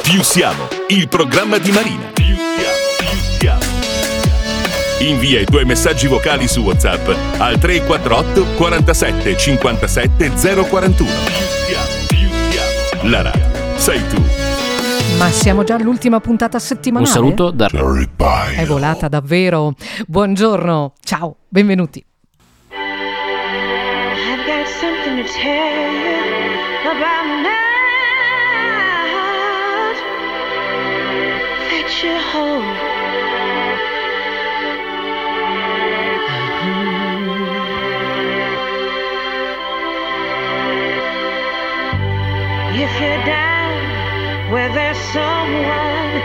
Più siamo, il programma di Marina. Più siamo. Invia i tuoi messaggi vocali su WhatsApp al 348 47 57 041. Più siamo. La radio sei tu. Ma siamo già all'ultima puntata settimanale. Un saluto da È volata davvero. Buongiorno, ciao, benvenuti. I've got something to tell you about night that you hold. If you're down where there's someone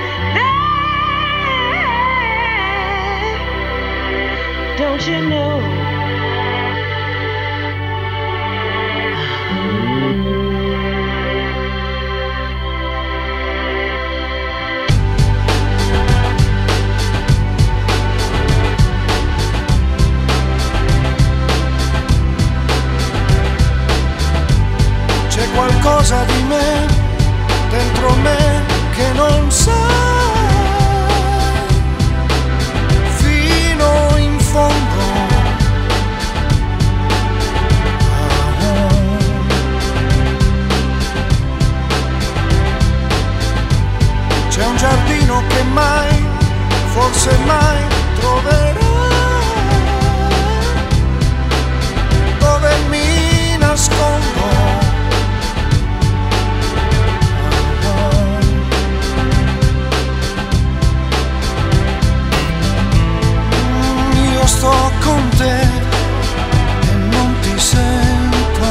there, don't you know? C'è qualcosa di me, dentro me, che non sai fino in fondo. C'è un giardino che mai, forse mai troverò, dove mi nascondo. Sto con te e non ti sento.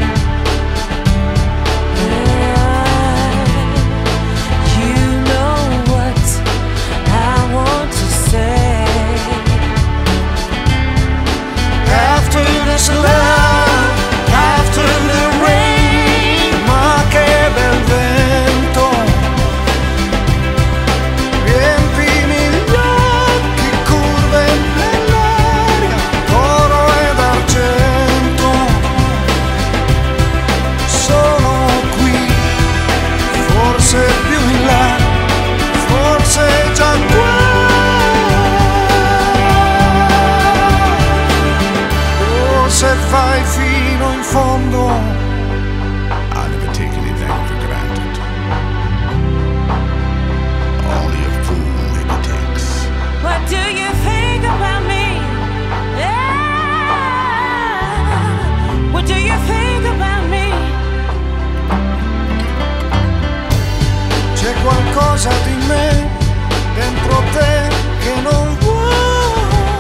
You know what I want to say. After this love, after the rain, ma che bel vento. Riempimi gli occhi, curve nell'aria, d'oro ed argento. Sono qui, forse più in là, forse già qua. Oh, se vai fino in fondo, I never take anything for granted. Only a fool maybe takes. What do you think about me? Yeah. What do you think about me? C'è qualcosa di me dentro te che non vuoi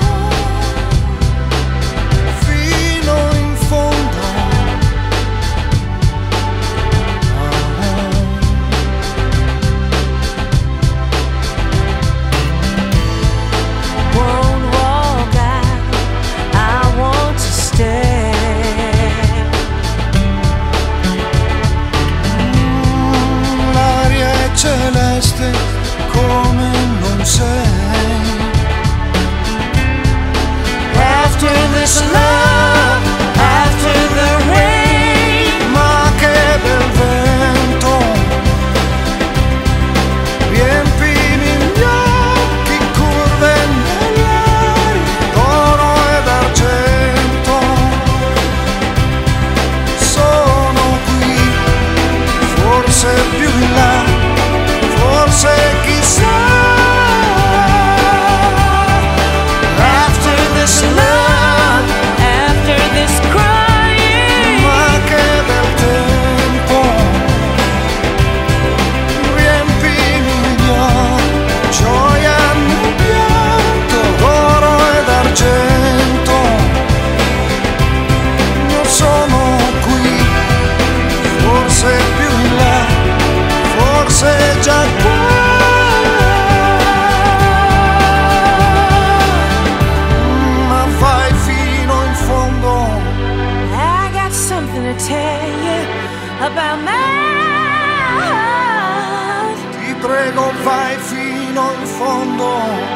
fino in fondo. Won't walk out, I want to stay. L'aria è celeste come non sei. After this love, after the rain, ma che bel vento. Riempimi gli occhi, curve nell'aria, d'oro ed argento. Sono qui, forse più in là, forse chissà. After this love, After this crying, ma che bel tempo. Riempimi gli occhi, gioia nel pianto, d'oro ed argento. Non sono qui, forse più in là, forse già qua. Ma vai fino in fondo. I got something to tell you about my heart. Ti prego, vai fino in fondo.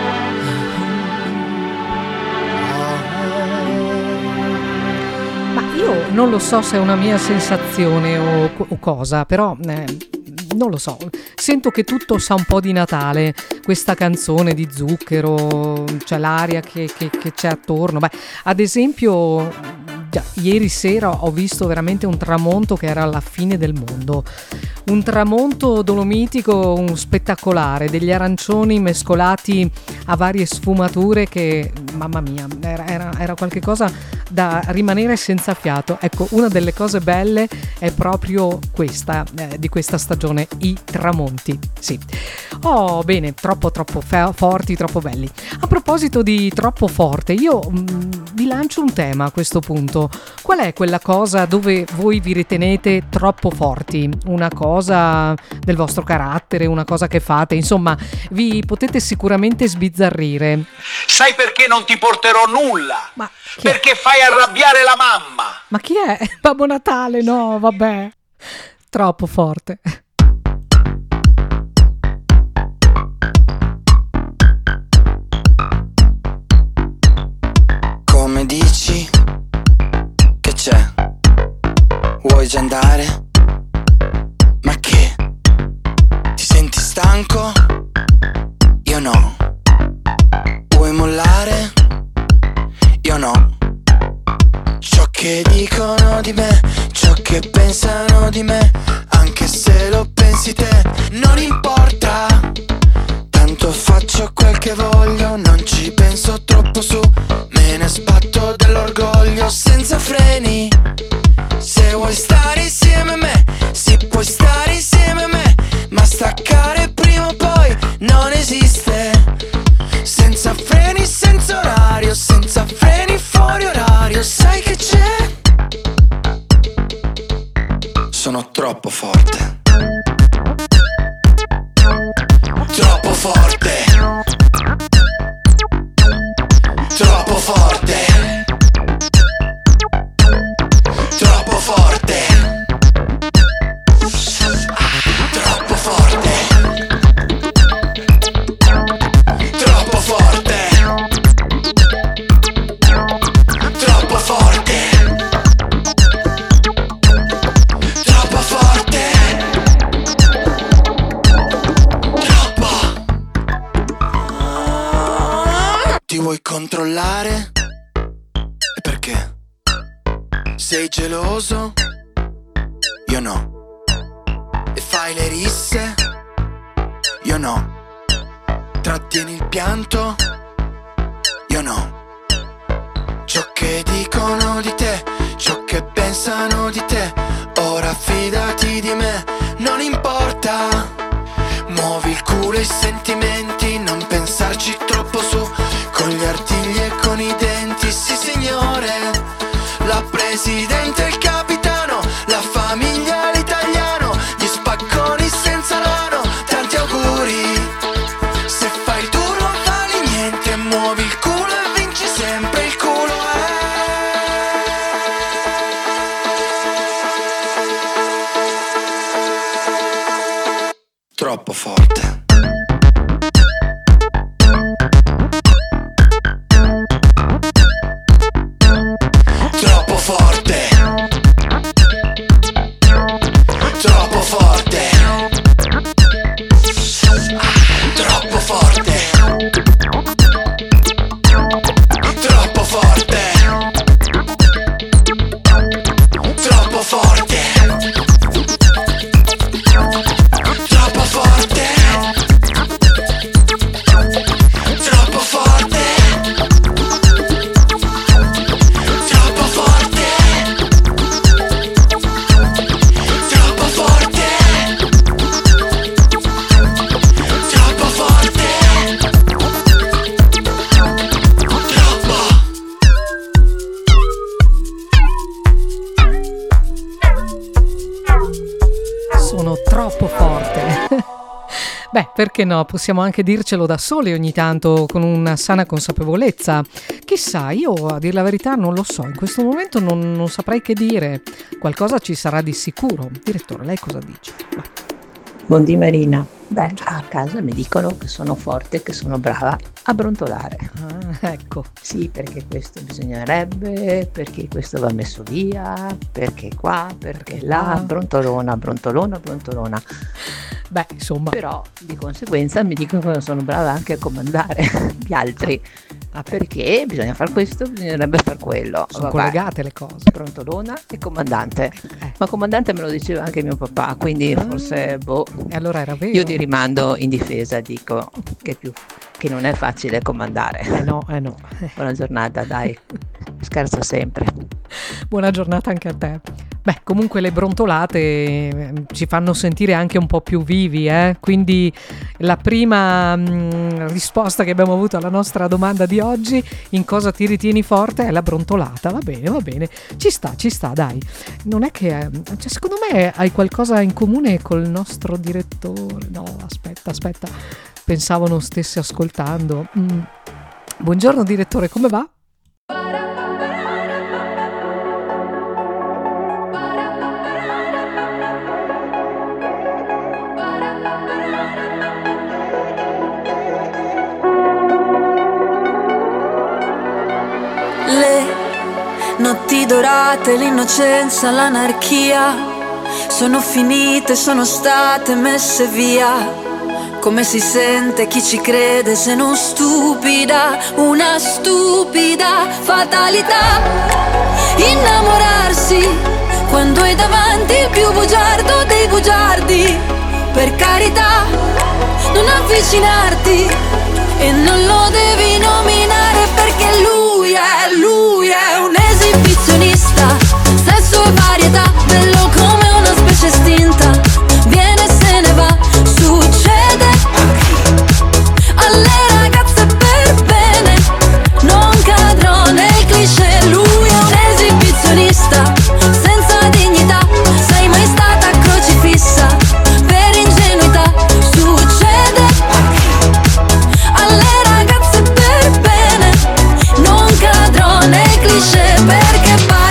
Ma io non lo so se è una mia sensazione o cosa, però non lo so, sento che tutto sa un po' di Natale, questa canzone di Zucchero, c'è l'aria che c'è attorno. Beh, ad esempio, già, ieri sera ho visto veramente un tramonto che era la fine del mondo, un tramonto dolomitico, un spettacolare, degli arancioni mescolati a varie sfumature che, mamma mia, era qualche cosa da rimanere senza fiato. Ecco, una delle cose belle è proprio questa, di questa stagione, i tramonti. Sì. Oh, bene, troppo forti, troppo belli. A proposito di troppo forte, io vi lancio un tema a questo punto. Qual è quella cosa dove voi vi ritenete troppo forti? Una cosa del vostro carattere, una cosa che fate, insomma, vi potete sicuramente sbizzarrire. Sai perché non ti porterò nulla? Ma chi è? Perché fai arrabbiare la mamma. Ma chi è? Babbo Natale? No, vabbè. Troppo forte. Come dici? Che c'è? Vuoi già andare? Ma che? Ti senti stanco? Io no. Vuoi mollare? Io no. Ciò che dicono di me, ciò che pensano di me, anche se lo pensi te, non importa. Tanto faccio quel che voglio, non ci penso troppo su, me ne sbatto dell'orgoglio senza freni. Se vuoi stare insieme a me, sì, puoi stare insieme a me, ma staccare prima o poi non esiste. Senza freni, senza orario, senza freni fuori orario, sai che c'è? Sono troppo forte. Troppo forte. Troppo forte. Troppo forte. Troppo forte. Troppo forte. Troppo forte. Troppo forte. Troppo. Ti vuoi controllare? E perché? Sei geloso? Io no. E fai le risse? Io no. Trattieni il pianto? Io no. Ciò che dicono di te, ciò che pensano di te, ora fidati di me, non importa. Muovi il culo e i sentimenti, non pensarci troppo su, con gli artigli e con i denti, sì signore. La presidente e il capitano, la famiglia, l'italiano, gli spacconi senza lano, tanti auguri. Se fai il duro non vali niente, muovi il culo e vinci sempre, il culo è troppo forte. Troppo forte. Troppo forte. Troppo forte. Troppo forte. Troppo forte. Troppo forte. Troppo forte. Troppo forte. Troppo forte. Troppo forte. Troppo. Sono troppo forte. Beh, perché no? Possiamo anche dircelo da soli ogni tanto, con una sana consapevolezza. Chissà, io a dir la verità non lo so, in questo momento non saprei che dire. Qualcosa ci sarà di sicuro. Direttore, lei cosa dice? Buondì Marina, Beh, a casa mi dicono che sono forte, che sono brava a brontolare. Ah, ecco. Sì, perché questo bisognerebbe, perché questo va messo via, perché qua, perché là, brontolona, brontolona, brontolona. Beh, insomma. Però di conseguenza mi dicono che sono brava anche a comandare gli altri. Perché bisogna fare questo, bisognerebbe fare quello. Sono collegate le cose. Brontolona e comandante. Ma comandante me lo diceva anche mio papà, quindi forse E allora era vero. io ti rimando in difesa, dico che non è facile comandare. No. Buona giornata, dai. Scherzo sempre. Buona giornata anche a te. Beh, comunque le brontolate ci fanno sentire anche un po' più vivi, quindi la prima risposta che abbiamo avuto alla nostra domanda di oggi, in cosa ti ritieni forte, è la brontolata. Va bene, ci sta, dai. Non è che cioè, secondo me hai qualcosa in comune col nostro direttore. No, aspetta, pensavo non stesse ascoltando. Buongiorno direttore, come va? Notti dorate, l'innocenza, l'anarchia sono finite, sono state messe via. Come si sente chi ci crede se non stupida, una stupida fatalità. Innamorarsi quando hai davanti il più bugiardo dei bugiardi. Per carità, non avvicinarti e non lo devi nominare perché lui è un esibizionista. Sesso e varietà, bello come una specie estinta. Viene e se ne va, succede alle ragazze per bene. Non cadrò nel cliché, lui è un esibizionista senza dignità. Sei mai stata crocifissa per ingenuità. Succede alle ragazze per bene. Non cadrò nel cliché perché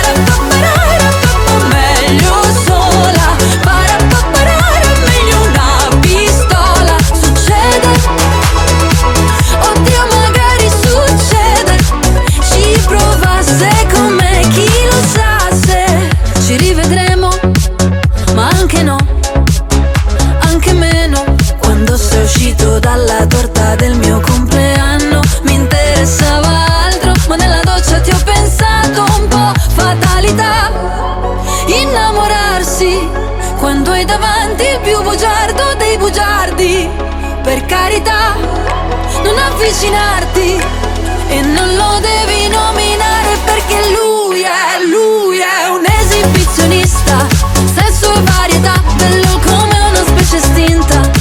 meglio sola, meglio una pistola. Succede, oddio magari succede. Ci provasse con me, chi lo sa se ci rivedremo, ma anche no, anche meno. Quando sei uscito dalla torta del mio compleanno mi interessava altro, ma nella doccia ti ho pensato un po'. Fatalità, innamorarsi quando hai davanti il più bugiardo dei bugiardi. Per carità, non avvicinarti e non lo devi nominare perché lui è un esibizionista. Sesso e varietà, bello come una specie estinta.